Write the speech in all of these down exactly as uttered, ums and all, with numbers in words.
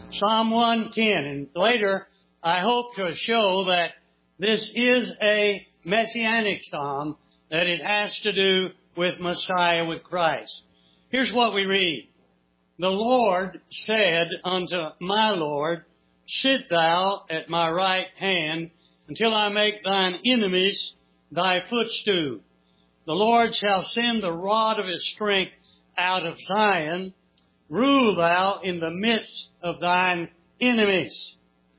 Psalm one ten. And later, I hope to show that this is a messianic psalm, that it has to do with Messiah, with Christ. Here's what we read. The Lord said unto my Lord, Sit thou at my right hand until I make thine enemies thy footstool. The Lord shall send the rod of his strength out of Zion. Rule thou in the midst of thine enemies.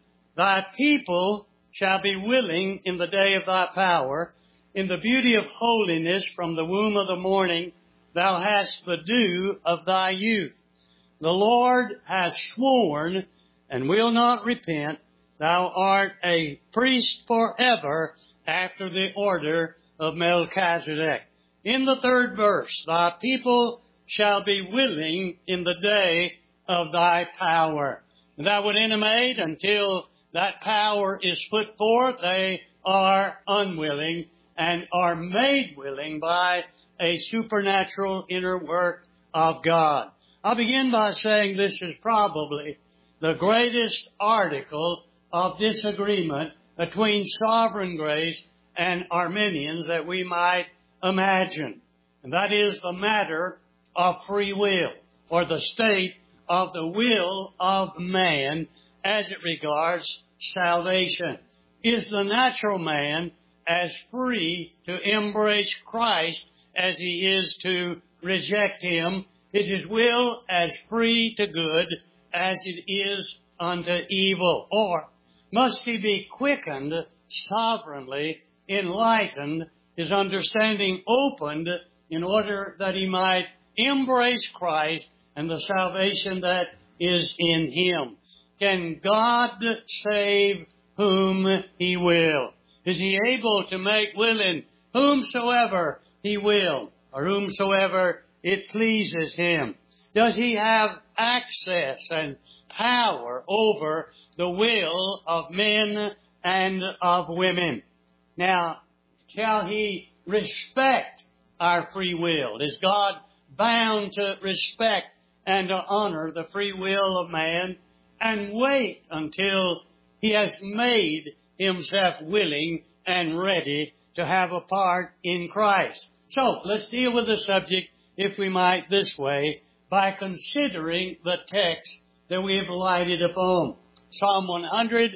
Thy people shall be willing in the day of thy power. In the beauty of holiness from the womb of the morning, thou hast the dew of thy youth. The Lord hath sworn and will not repent. Thou art a priest forever after the order of Melchizedek. In the third verse, thy people shall be willing in the day of thy power. And that would intimate until that power is put forth, they are unwilling and are made willing by a supernatural inner work of God. I'll begin by saying this is probably the greatest article of disagreement between sovereign grace and Arminians that we might imagine. And that is the matter of free will, or the state of the will of man as it regards salvation. Is the natural man as free to embrace Christ as he is to reject him? Is his will as free to good as it is unto evil? Or must he be quickened, sovereignly enlightened, his understanding opened in order that he might embrace Christ and the salvation that is in him? Can God save whom he will? Is he able to make willing whomsoever he will, or whomsoever it pleases him? Does he have access and power over the will of men and of women? Now, shall he respect our free will? Is God bound to respect and to honor the free will of man and wait until he has made himself willing and ready to have a part in Christ? So, let's deal with the subject, if we might, this way, by considering the text that we have lighted upon. Psalm one hundred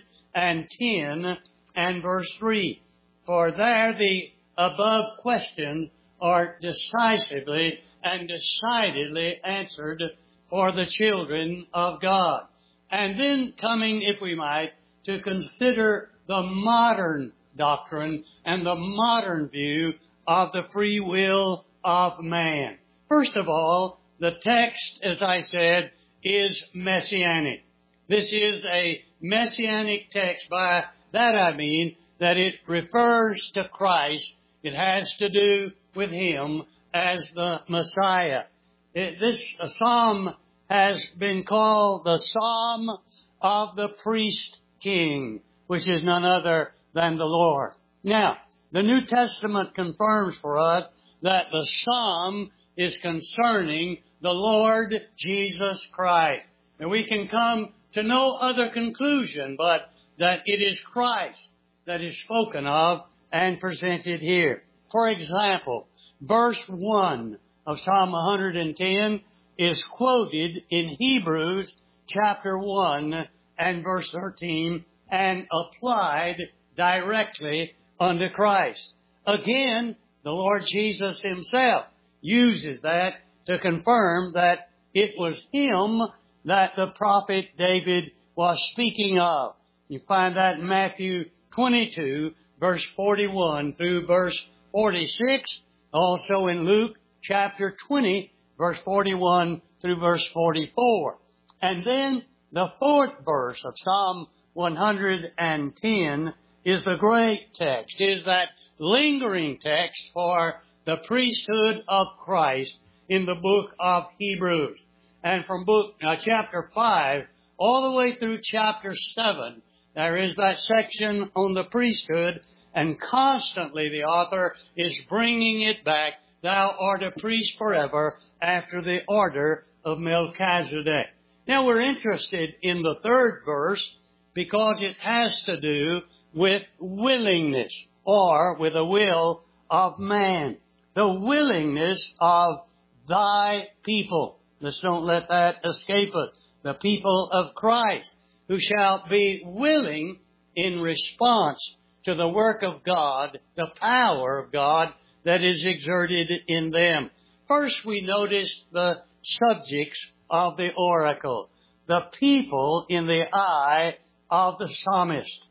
ten and verse three. For there the above questions are decisively and decidedly answered for the children of God. And then coming, if we might, to consider the modern doctrine and the modern view of the free will of man. First of all, the text, as I said, is messianic. This is a messianic text. By that I mean that it refers to Christ. It has to do with him as the Messiah. It, this psalm has been called the Psalm of the Priest King, which is none other than the Lord. Now, the New Testament confirms for us that the Psalm is concerning the Lord Jesus Christ. And we can come to no other conclusion but that it is Christ that is spoken of and presented here. For example, verse one of Psalm one hundred ten is quoted in Hebrews chapter one and verse thirteen and applied directly unto Christ. Again, the Lord Jesus himself uses that to confirm that it was him that the prophet David was speaking of. You find that in Matthew twenty-two, verse forty-one through verse forty-six, also in Luke chapter twenty, verse forty-one through verse forty-four. And then the fourth verse of Psalm one hundred ten is the great text, is that lingering text for the priesthood of Christ in the book of Hebrews. And from book uh, chapter five all the way through chapter seven, there is that section on the priesthood, and constantly the author is bringing it back. Thou art a priest forever after the order of Melchizedek. Now we're interested in the third verse because it has to do with willingness, or with the will of man. The willingness of thy people. Let's don't let that escape us. The people of Christ, who shall be willing in response to the work of God, the power of God that is exerted in them. First, we notice the subjects of the oracle. The people in the eye of the psalmist.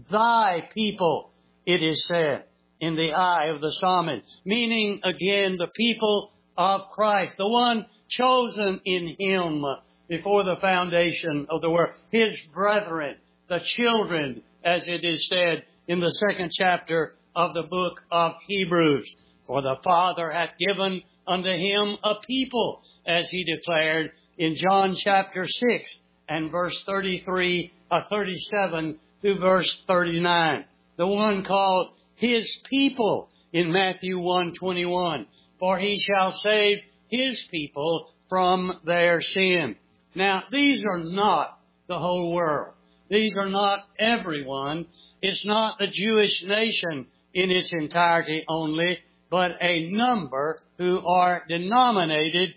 Thy people, it is said, in the eye of the psalmist. Meaning, again, the people of Christ. The one chosen in Him before the foundation of the world. His brethren, the children, as it is said in the second chapter of the book of Hebrews. For the Father hath given unto Him a people, as He declared in John chapter six and verse thirty-three, or thirty-seven through verse thirty-nine. The one called His people in Matthew one twenty-one. For He shall save His people from their sin. Now, these are not the whole world. These are not everyone. It's not the Jewish nation in its entirety only, but a number who are denominated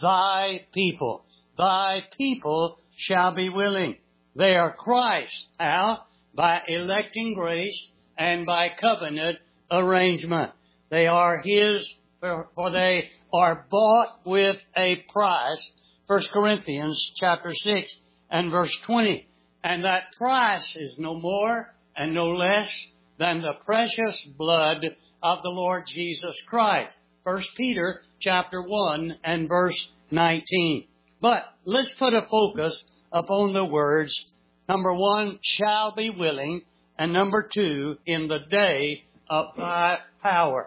thy people. Thy people shall be willing. They are Christ. How? By electing grace and by covenant arrangement. They are His, for they are bought with a price. First Corinthians chapter six and verse twenty. And that price is no more and no less than the precious blood of the Lord Jesus Christ. First Peter chapter one and verse nineteen. But let's put a focus upon the words, number one, shall be willing, and number two, in the day of thy power.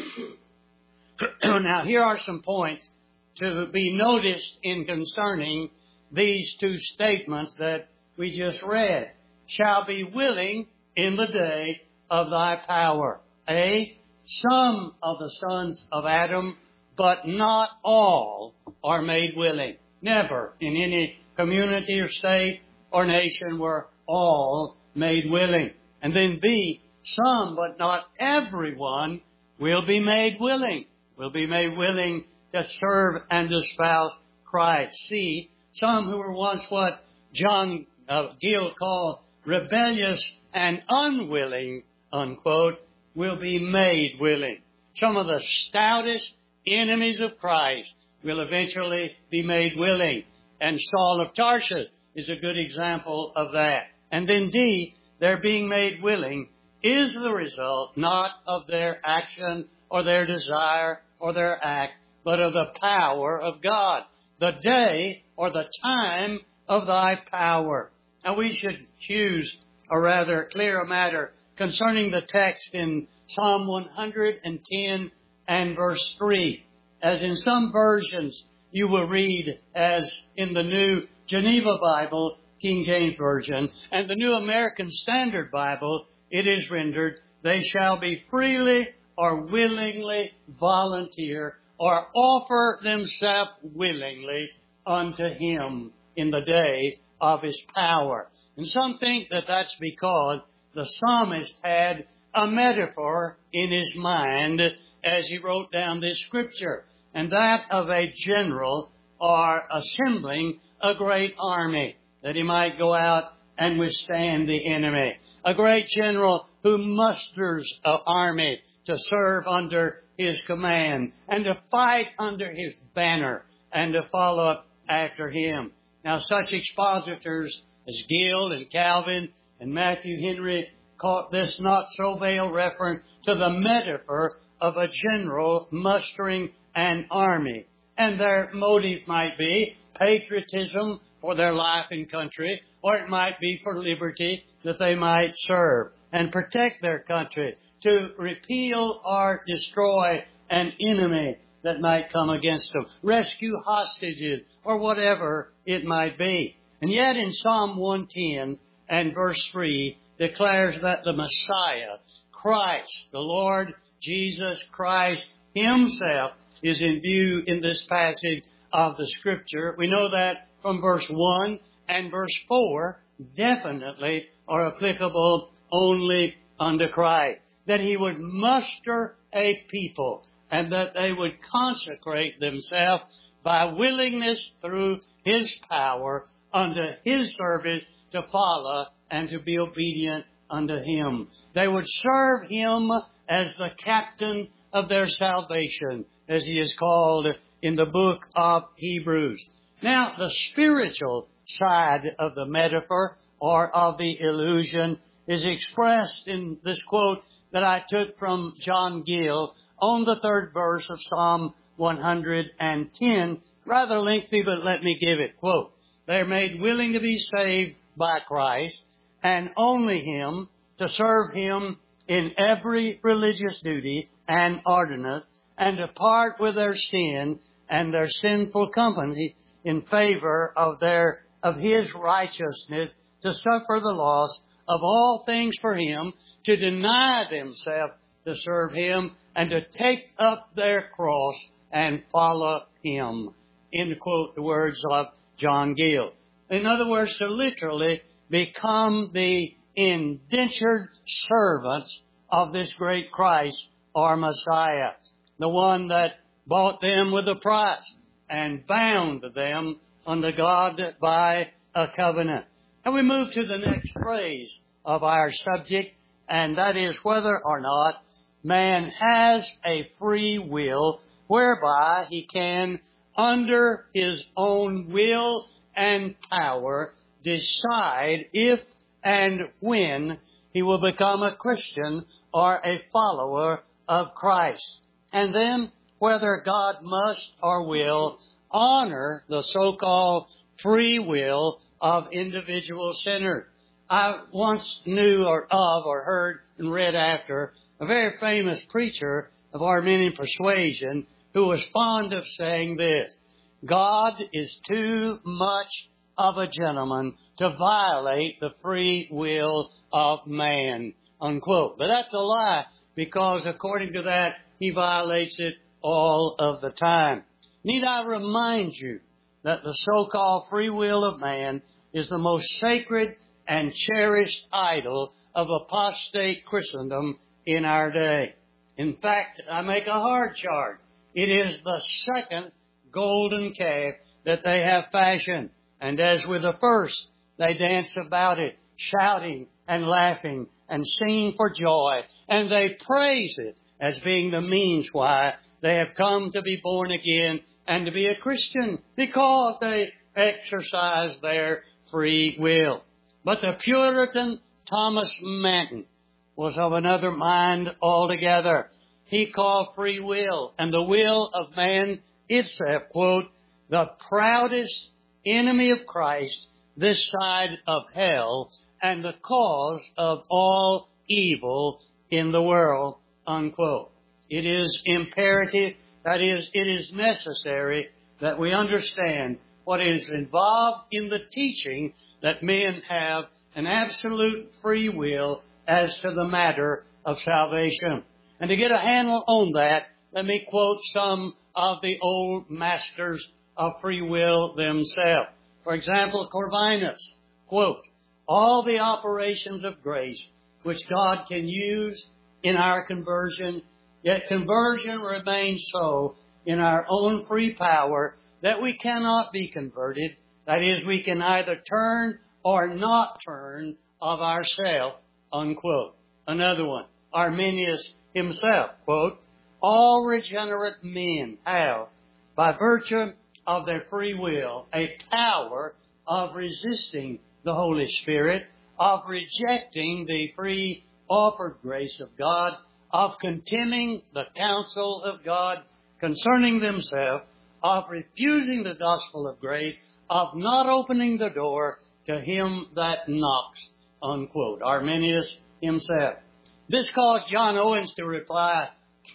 Now, here are some points to be noticed in concerning these two statements that we just read. Shall be willing in the day of thy power. A, some of the sons of Adam, but not all, are made willing. Never in any community or state or nation were all made willing. And then B, some, but not everyone, will be made willing. Will be made willing to serve and espouse Christ. C, some who were once what John uh, Gill called rebellious and unwilling, unquote, will be made willing. Some of the stoutest enemies of Christ will eventually be made willing. And Saul of Tarsus is a good example of that. And then D, their being made willing is the result not of their action or their desire or their act, but of the power of God. The day or the time of thy power. Now we should choose, or rather clear a matter concerning the text in Psalm one hundred ten and verse three. As in some versions you will read, as in the New Geneva Bible, King James Version, and the New American Standard Bible, it is rendered, they shall be freely or willingly volunteer or offer themselves willingly unto Him in the day of His power. And some think that that's because the psalmist had a metaphor in his mind as he wrote down this scripture, and that of a general or assembling a great army, that he might go out and withstand the enemy. A great general who musters an army to serve under his command and to fight under his banner and to follow up after him. Now, such expositors as Gill and Calvin and Matthew Henry caught this not so veiled reference to the metaphor of a general mustering an army. And their motive might be patriotism for their life and country, or it might be for liberty, that they might serve and protect their country, to repeal or destroy an enemy that might come against them, rescue hostages, or whatever it might be. And yet in Psalm one ten and verse three declares that the Messiah, Christ, the Lord Jesus Christ Himself, is in view in this passage of the Scripture. We know that from verse one and verse four definitely are applicable only unto Christ. That He would muster a people and that they would consecrate themselves by willingness through His power unto His service to follow and to be obedient unto Him. They would serve Him as the captain of their salvation, as He is called in the book of Hebrews. Now, the spiritual side of the metaphor or of the illusion is expressed in this quote that I took from John Gill on the third verse of Psalm one hundred ten. Rather lengthy, but let me give it. Quote, "They're made willing to be saved by Christ and only Him, to serve Him in every religious duty and ordinance, and to part with their sin and their sinful company in favor of their of His righteousness, to suffer the loss of all things for Him, to deny themselves to serve Him, and to take up their cross and follow Him." End quote the words of John Gill. In other words, to literally become the indentured servants of this great Christ or Messiah, the one that bought them with a price and bound them unto God by a covenant. And we move to the next phrase of our subject, and that is whether or not man has a free will whereby he can, under his own will and power, decide if and when he will become a Christian or a follower of Christ. And then whether God must or will honor the so-called free will of individual sinners. I once knew or of or heard and read after a very famous preacher of Arminian persuasion who was fond of saying this: God is too much of a gentleman to violate the free will of man, unquote. But that's a lie, because according to that, he violates it all of the time. Need I remind you that the so-called free will of man is the most sacred and cherished idol of apostate Christendom in our day. In fact, I make a hard charge. It is the second golden calf that they have fashioned. And as with the first, they dance about it, shouting and laughing and singing for joy. And they praise it as being the means why they have come to be born again and to be a Christian, because they exercise their free will. But the Puritan Thomas Manton was of another mind altogether. He called free will and the will of man itself, quote, the proudest enemy of Christ this side of hell and the cause of all evil in the world, unquote. It is imperative, that is, it is necessary that we understand what is involved in the teaching that men have an absolute free will as to the matter of salvation. And to get a handle on that, let me quote some of the old masters of free will themselves. For example, Corvinus, quote, all the operations of grace which God can use in our conversion, yet conversion remains so in our own free power that we cannot be converted. That is, we can either turn or not turn of ourselves, unquote. Another one, Arminius himself, quote, all regenerate men have, by virtue of their free will, a power of resisting the Holy Spirit, of rejecting the free offered grace of God, of contemning the counsel of God concerning themselves, of refusing the gospel of grace, of not opening the door to him that knocks, unquote. Arminius himself. This caused John Owens to reply,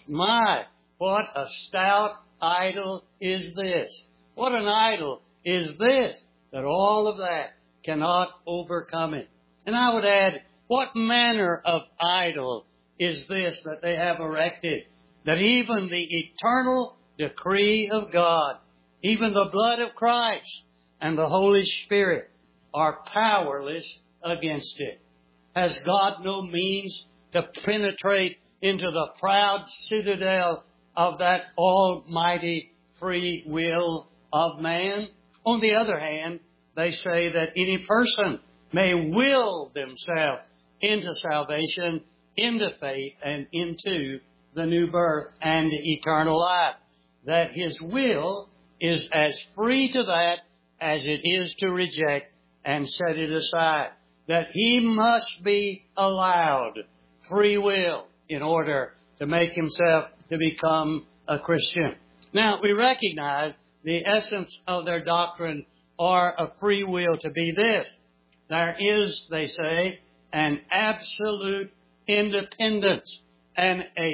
my, what a stout idol is this. What an idol is this, that all of that cannot overcome it. And I would add, what manner of idol is this that they have erected, that even the eternal decree of God, even the blood of Christ, and the Holy Spirit are powerless against it. Has God no means to penetrate into the proud citadel of that almighty free will of man? On the other hand, they say that any person may will themselves into salvation, into faith, and into the new birth and eternal life. That his will is as free to that as it is to reject and set it aside. That he must be allowed free will in order to make himself to become a Christian. Now, we recognize the essence of their doctrine or of free will to be this. There is, they say, an absolute independence and a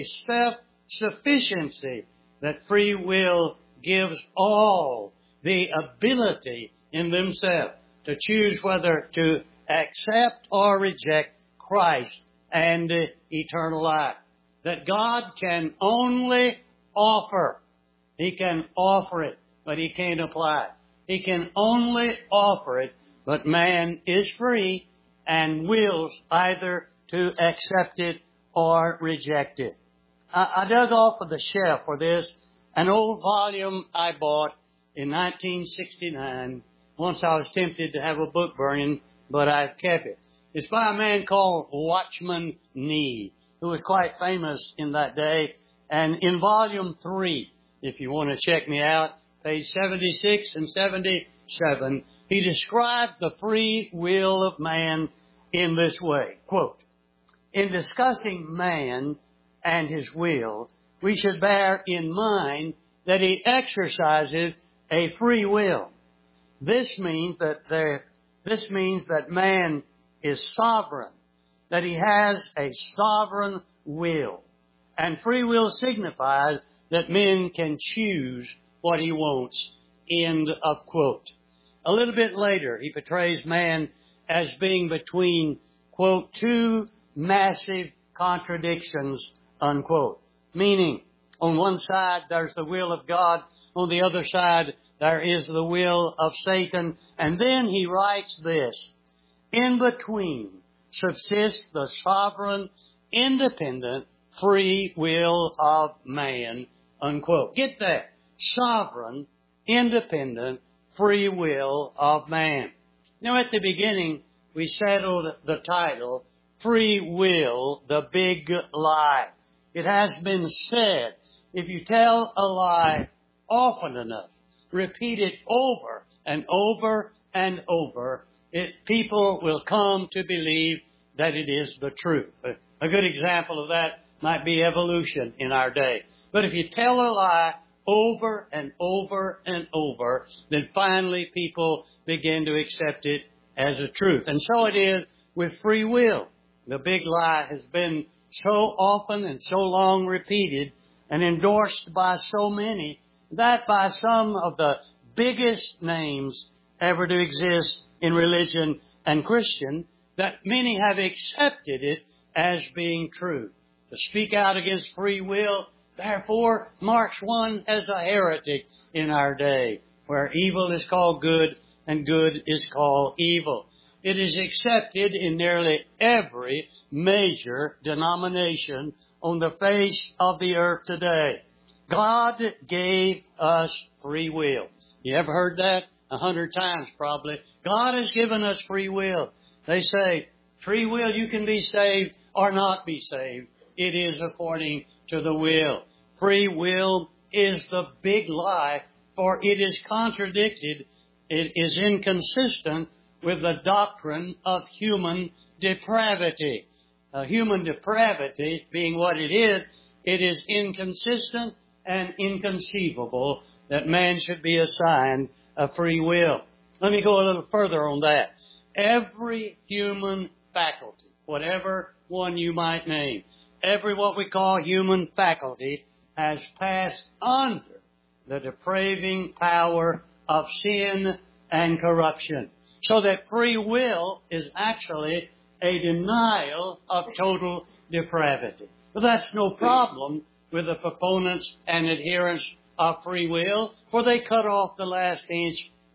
self-sufficiency that free will gives all the ability in themselves to choose whether to accept or reject Christ and uh, eternal life. That God can only offer. He can offer it, but He can't apply it. He can only offer it, but man is free and wills either to accept it or reject it. I, I dug off of the shelf for this an old volume I bought in nineteen sixty-nine. Once I was tempted to have a book burning, but I've kept it. It's by a man called Watchman Nee, who was quite famous in that day. And in volume three, if you want to check me out, page seventy-six and seventy-seven, he described the free will of man in this way. Quote, in discussing man and his will, we should bear in mind that he exercises a free will. This means that there, this means that man is sovereign, that he has a sovereign will. And free will signifies that men can choose what he wants. End of quote. A little bit later, he portrays man as being between, quote, two massive contradictions, unquote. Meaning, on one side, there's the will of God. On the other side, there is the will of Satan. And then he writes this, in between subsists the sovereign, independent, free will of man, unquote. Get that. Sovereign, independent, free will of man. Now, at the beginning, we settled the title, Free Will, the Big Lie. It has been said, if you tell a lie often enough, repeat it over and over and over, it, people will come to believe that it is the truth. A good example of that might be evolution in our day. But if you tell a lie over and over and over, then finally people begin to accept it as a truth. And so it is with free will. The big lie has been so often and so long repeated and endorsed by so many that by some of the biggest names ever to exist in religion and Christian, that many have accepted it as being true. To speak out against free will, therefore, marks one as a heretic in our day, where evil is called good and good is called evil. It is accepted in nearly every major denomination on the face of the earth today. God gave us free will. You ever heard that? A hundred times probably. God has given us free will. They say, free will, you can be saved or not be saved. It is according to the will. Free will is the big lie, for it is contradicted, it is inconsistent with the doctrine of human depravity. Uh, human depravity being what it is, it is inconsistent and inconceivable that man should be assigned a free will. Let me go a little further on that. Every human faculty, whatever one you might name, every what we call human faculty has passed under the depraving power of sin and corruption. So that free will is actually a denial of total depravity. But that's no problem with the proponents and adherents of free will, for they cut off the last inch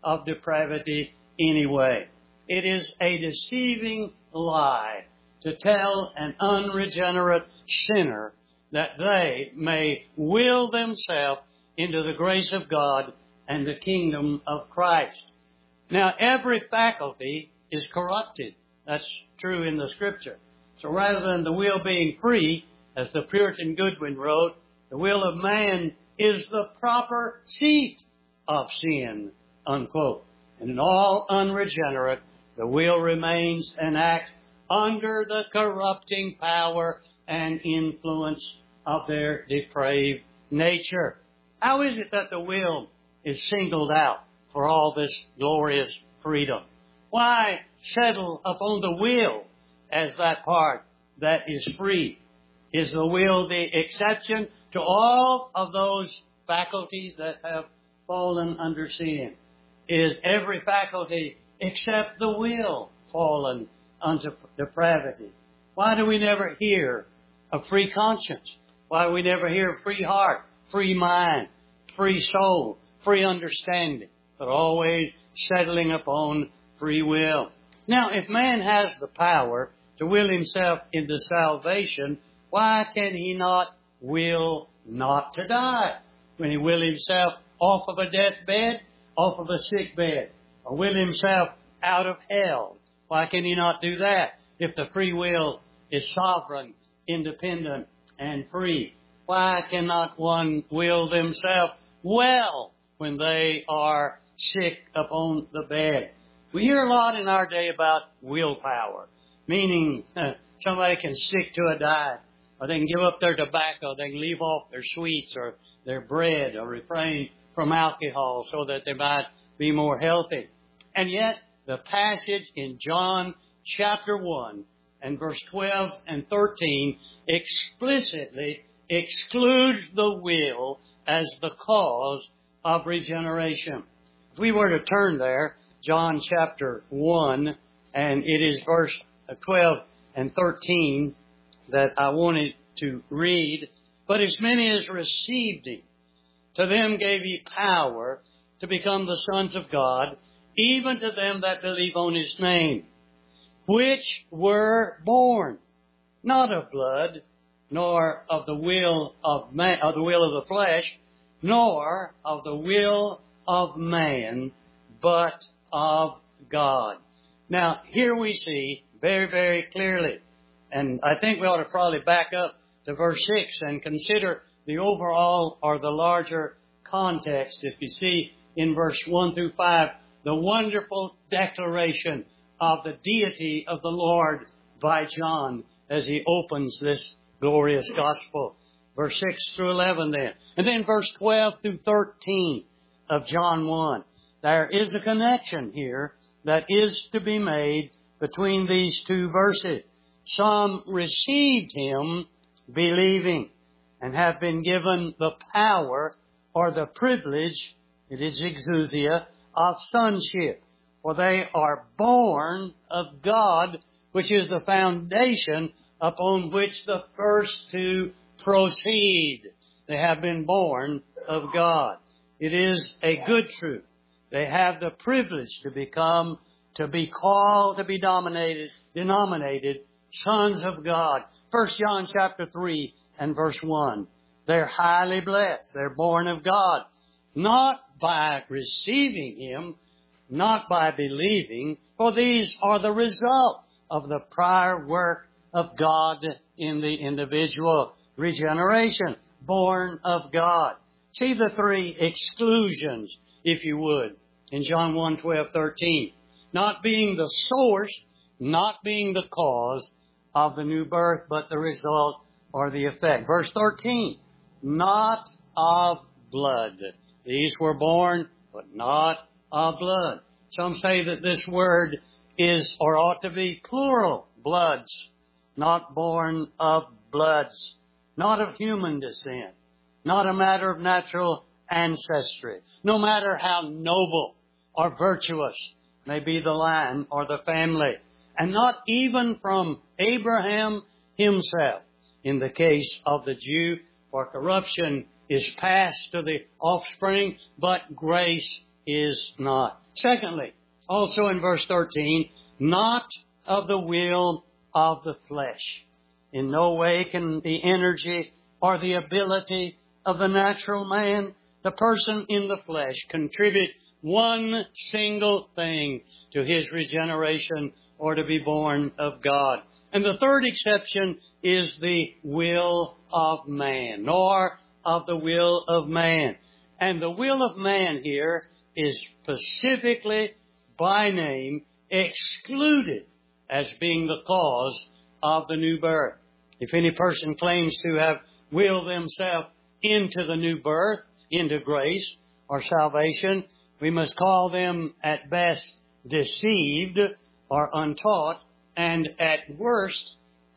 of depravity anyway. It is a deceiving lie to tell an unregenerate sinner that they may will themselves into the grace of God and the kingdom of Christ. Now, every faculty is corrupted. That's true in the Scripture. So rather than the will being free, as the Puritan Goodwin wrote, the will of man is the proper seat of sin, unquote. And in all unregenerate, the will remains and acts under the corrupting power and influence of their depraved nature. How is it that the will is singled out for all this glorious freedom? Why settle upon the will as that part that is free? Is the will the exception to all of those faculties that have fallen under sin? Is every faculty except the will fallen unto depravity? Why do we never hear a free conscience? Why do we never hear free heart, free mind, free soul, free understanding, but always settling upon free will? Now, if man has the power to will himself into salvation, why can he not will not to die? When he will himself off of a deathbed, off of a sick bed, or will himself out of hell, why can he not do that? If the free will is sovereign, independent, and free, why cannot one will themselves well when they are sick upon the bed? We hear a lot in our day about willpower, meaning uh, somebody can stick to a diet, or they can give up their tobacco, they can leave off their sweets or their bread, or refrain from alcohol so that they might be more healthy. And yet, the passage in John chapter one and verse twelve and thirteen explicitly excludes the will as the cause of regeneration. If we were to turn there, John chapter one, and it is verse twelve and thirteen that I wanted to read. But as many as received him, to them gave he power to become the sons of God, even to them that believe on his name, which were born not of blood, nor of the will of man, of the will of the flesh, nor of the will of man, but of God. Now, here we see very, very clearly, and I think we ought to probably back up to verse six and consider the overall or the larger context. If you see in verse one through five, the wonderful declaration of the deity of the Lord by John as he opens this glorious gospel. Verse six through eleven then. And then verse twelve through thirteen of John one. There is a connection here that is to be made between these two verses. Some received him believing and have been given the power or the privilege, it is exousia, of sonship. For they are born of God, which is the foundation upon which the first two proceed. They have been born of God. It is a good truth. They have the privilege to become, to be called, to be dominated, denominated sons of God. First John chapter three and verse one. They're highly blessed. They're born of God. Not by receiving him, not by believing, for these are the result of the prior work of God in the individual. Regeneration, born of God. See the three exclusions, if you would, in John one, twelve, thirteen. Not being the source, not being the cause of the new birth, but the result or the effect. Verse thirteen, not of blood. These were born, but not of blood. Some say that this word is, or ought to be, plural, bloods. Not born of bloods. Not of human descent. Not a matter of natural ancestry. No matter how noble or virtuous may be the line or the family. And not even from Abraham himself. In the case of the Jew, for corruption is passed to the offspring, but grace is not. Secondly, also in verse thirteen, not of the will of the flesh. In no way can the energy or the ability of the natural man, the person in the flesh, contribute one single thing to his regeneration or to be born of God. And the third exception is the will of man, nor of the will of man. And the will of man here is specifically by name excluded as being the cause of the new birth. If any person claims to have willed themselves into the new birth, into grace or salvation, we must call them at best deceived or untaught, and at worst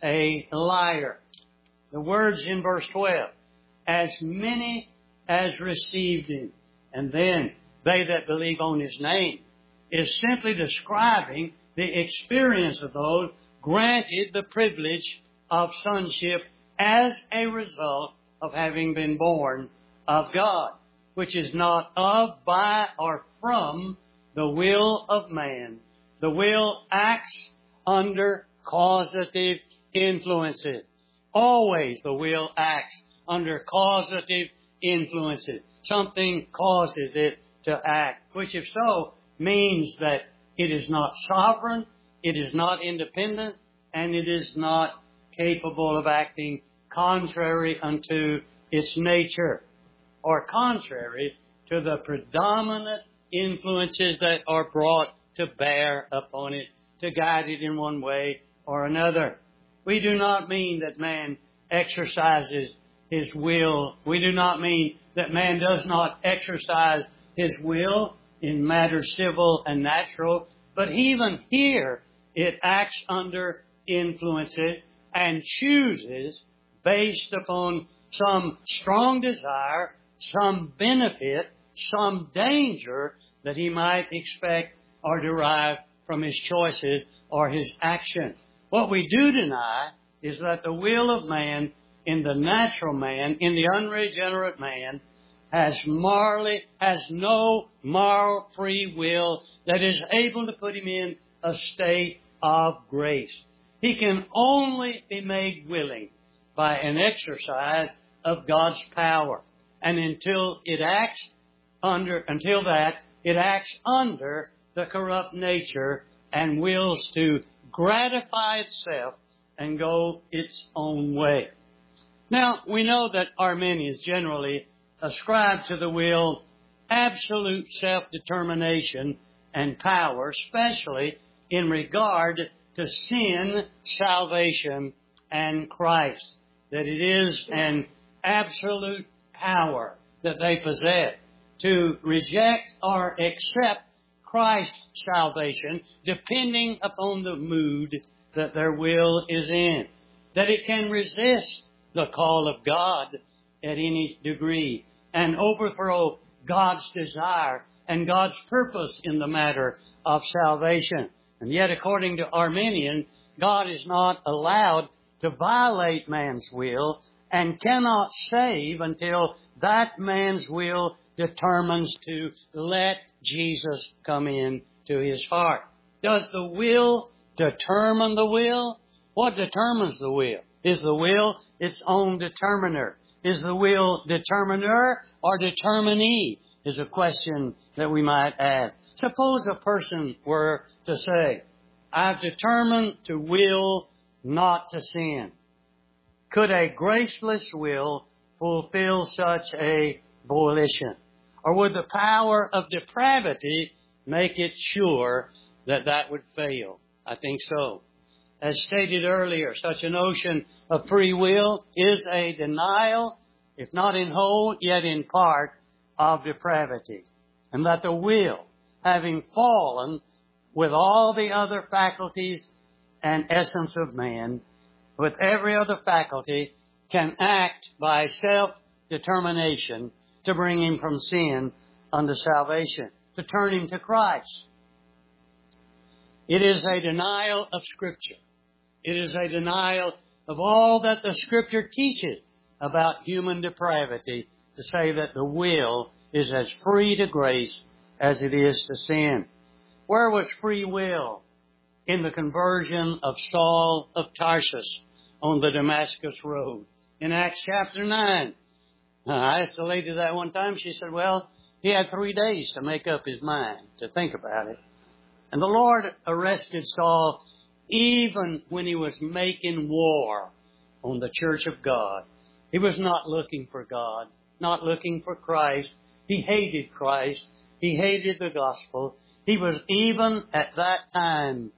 a liar. The words in verse twelve, as many as received him, and then they that believe on his name, is simply describing the experience of those granted the privilege of sonship as a result of having been born of God, which is not of, by, or from the will of man. The will acts under causative influences. Always the will acts under causative influences. Something causes it to act, which if so, means that it is not sovereign, it is not independent, and it is not capable of acting contrary unto its nature, or contrary to the predominant influences that are brought to bear upon it, to guide it in one way or another. We do not mean that man exercises his will. We do not mean that man does not exercise his will in matters civil and natural, but even here it acts under influences and chooses based upon some strong desire, some benefit, some danger that he might expect or derive from his choices or his actions. What we do deny is that the will of man in the natural man, in the unregenerate man, has morally, has no moral free will that is able to put him in a state of grace. He can only be made willing by an exercise of God's power. And until it acts under, until that, it acts under the corrupt nature and wills to gratify itself and go its own way. Now, we know that Arminians generally ascribe to the will absolute self-determination and power, especially in regard to sin, salvation, and Christ. That it is an absolute power that they possess to reject or accept Christ's salvation depending upon the mood that their will is in. That it can resist the call of God at any degree and overthrow God's desire and God's purpose in the matter of salvation. And yet, according to Arminian, God is not allowed to violate man's will and cannot save until that man's will determines to let Jesus come in to his heart. Does the will determine the will? What determines the will? Is the will its own determiner? Is the will determiner or determinee? Is a question that we might ask. Suppose a person were to say, I've determined to will not to sin. Could a graceless will fulfill such a volition? Or would the power of depravity make it sure that that would fail? I think so. As stated earlier, such a notion of free will is a denial, if not in whole, yet in part, of depravity. And that the will, having fallen with all the other faculties and essence of man, with every other faculty, can act by self-determination to bring him from sin unto salvation, to turn him to Christ. It is a denial of Scripture. It is a denial of all that the Scripture teaches about human depravity to say that the will is as free to grace as it is to sin. Where was free will in the conversion of Saul of Tarsus on the Damascus road? In Acts chapter nine. I asked the lady that one time. She said, well, he had three days to make up his mind, to think about it. And the Lord arrested Saul even when he was making war on the church of God. He was not looking for God, not looking for Christ. He hated Christ. He hated the gospel. He was even at that time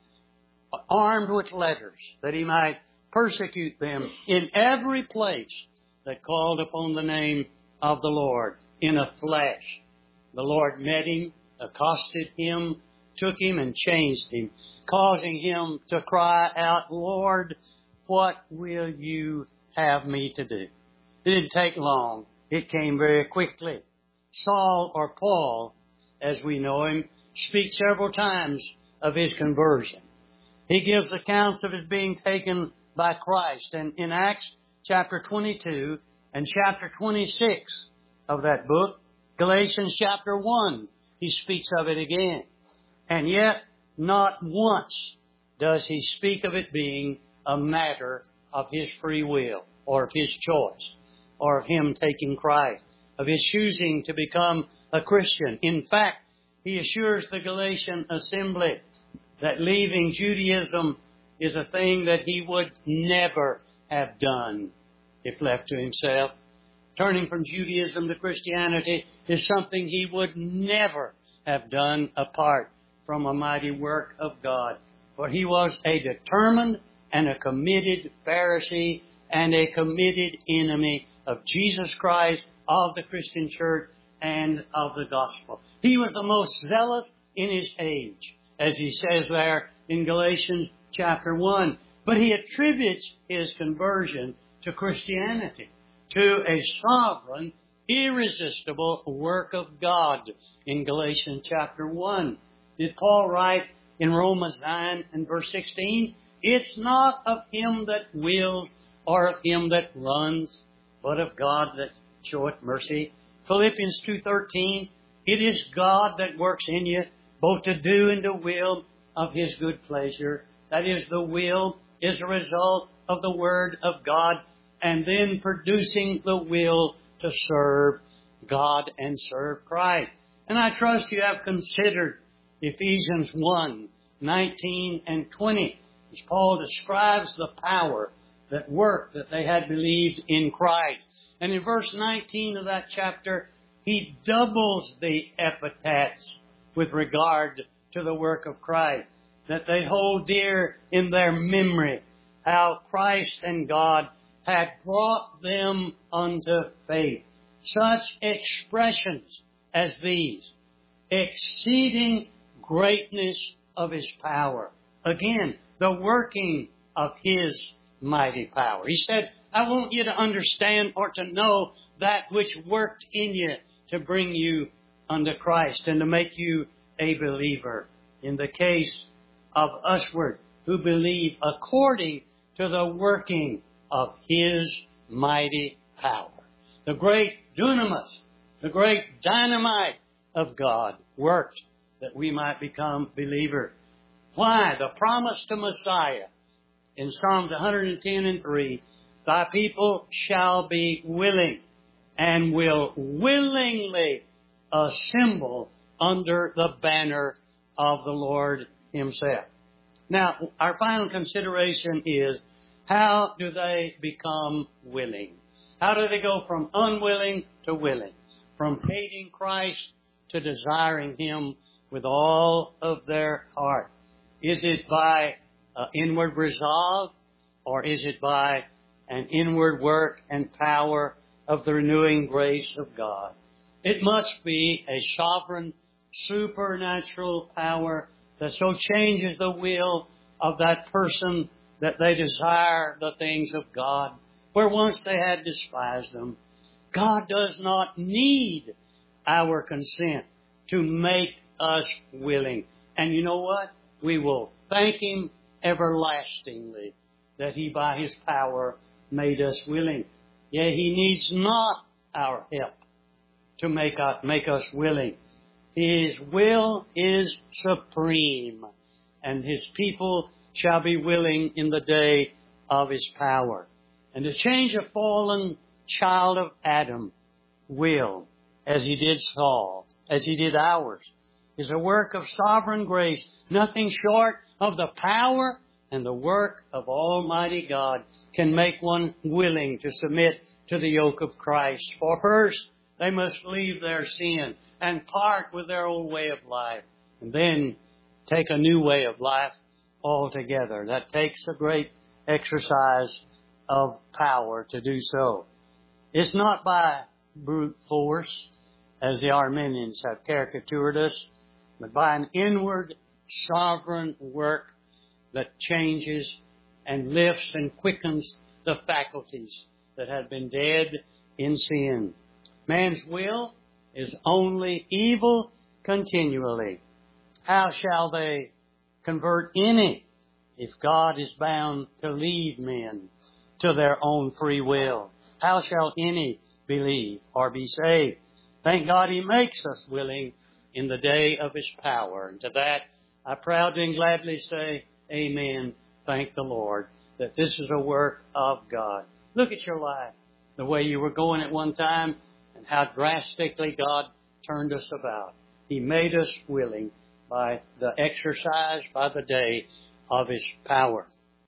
armed with letters that he might persecute them in every place that called upon the name of the Lord in a flesh. The Lord met him, accosted him, took him and changed him, causing him to cry out, Lord, what will you have me to do? It didn't take long. It came very quickly. Saul, or Paul, as we know him, speaks several times of his conversion. He gives accounts of his being taken by Christ. And in Acts chapter twenty-two and chapter twenty-six of that book, Galatians chapter one, he speaks of it again. And yet, not once does he speak of it being a matter of his free will, or of his choice, or of him taking Christ, of his choosing to become a Christian. In fact, he assures the Galatian assembly that leaving Judaism is a thing that he would never have done if left to himself. Turning from Judaism to Christianity is something he would never have done apart from a mighty work of God. For he was a determined and a committed Pharisee and a committed enemy of Jesus Christ, of the Christian church, and of the gospel. He was the most zealous in his age, as he says there in Galatians chapter one. But he attributes his conversion to Christianity, to a sovereign, irresistible work of God in Galatians chapter one. Did Paul write in Romans nine and verse sixteen, it's not of him that wills or of him that runs, but of God that showeth mercy. Philippians two thirteen, it is God that works in you, both to do and to will of his good pleasure. That is, the will is a result of the Word of God, and then producing the will to serve God and serve Christ. And I trust you have considered Ephesians one, nineteen and twenty, as Paul describes the power that worked that they had believed in Christ. And in verse nineteen of that chapter, he doubles the epithets with regard to the work of Christ, that they hold dear in their memory how Christ and God had brought them unto faith. Such expressions as these, exceeding greatness of his power. Again, the working of his mighty power. He said, I want you to understand or to know that which worked in you to bring you unto Christ and to make you a believer. In the case of usward, who believe according to the working of his mighty power. The great dunamis, the great dynamite of God worked that we might become believers. Why? The promise to Messiah in Psalms one ten and three, thy people shall be willing and will willingly assemble under the banner of the Lord himself. Now, our final consideration is, how do they become willing? How do they go from unwilling to willing? From hating Christ to desiring him with all of their heart? Is it by uh, inward resolve, or is it by an inward work and power of the renewing grace of God? It must be a sovereign, supernatural power that so changes the will of that person that they desire the things of God, where once they had despised them. God does not need our consent to make us willing. And you know what? We will thank him everlastingly that he by his power made us willing. Yea, he needs not our help to make us, make us willing. His will is supreme, and His people shall be willing in the day of His power. And to change a fallen child of Adam will, as He did Saul, as He did ours, is a work of sovereign grace, nothing short of the power and the work of Almighty God can make one willing to submit to the yoke of Christ. For first, they must leave their sin and part with their old way of life, and then take a new way of life altogether. That takes a great exercise of power to do so. It's not by brute force, as the Arminians have caricatured us, but by an inward sovereign work that changes and lifts and quickens the faculties that have been dead in sin. Man's will is only evil continually. How shall they convert any if God is bound to lead men to their own free will? How shall any believe or be saved? Thank God He makes us willing in the day of His power. And to that, I proudly and gladly say, amen. Thank the Lord that this is a work of God. Look at your life, the way you were going at one time, and how drastically God turned us about. He made us willing by the exercise, by the day of His power.